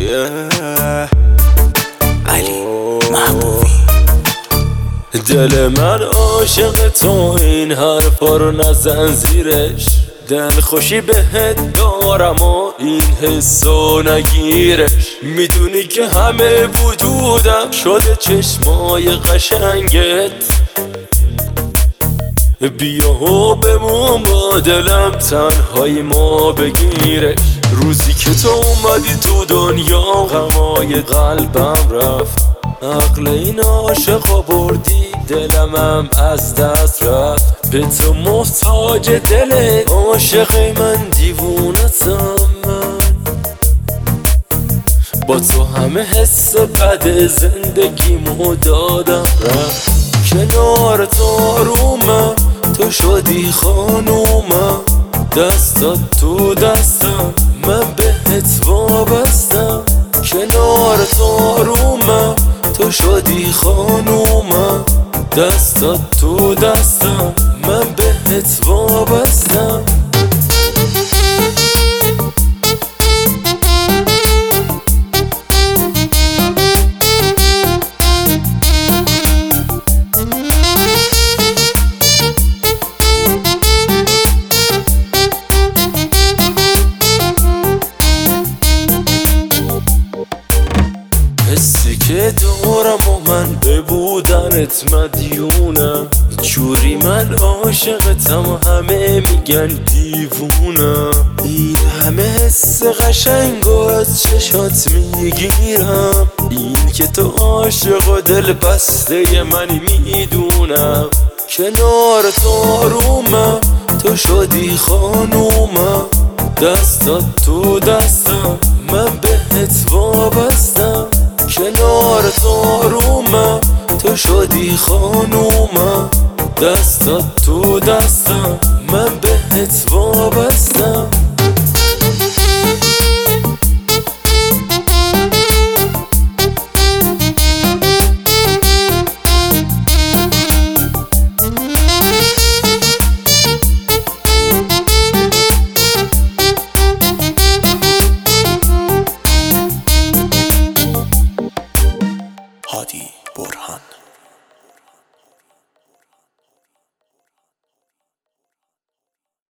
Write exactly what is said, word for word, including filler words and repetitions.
علی محبوبی. دل من عاشق تو، این حرفا رو نزن زیرش. دل خوشی بهت دارم و این حسو نگیرش. میدونی که همه وجودم شده چشمای قشنگت. بیا و بمون با دلم، تنهایی ما بگیرش. روزی که تو اومدی تو دنیا غمای قلبم رفت. عقل این عاشقا بردی، دلمم از دست رفت. به تو محتاج دلت، عاشقی من دیوونتم من. با تو همه حس بد زندگیمو دادم رفت. کنار تو آرومم، تو شدی خانومم. دستات تو دستم، من بهت وابستم. کنار تو آرومم، تو شدی خانومم. دستات تو دستم، من بهت وابستم. حسی که دارم و من به بودنت مدیونم. جوری من عاشقتم و همه میگن دیوونم. این همه حس قشنگ و از چشات میگیرم. این که تو عاشق و دل بسته منی میدونم. کنار تو آرومم، تو شدی خانومم. دستات تو دستم، من بهت وابستم. کنار تو آرومم، تو شدی خانومم. دستات تو دستم، من بهت وابستم.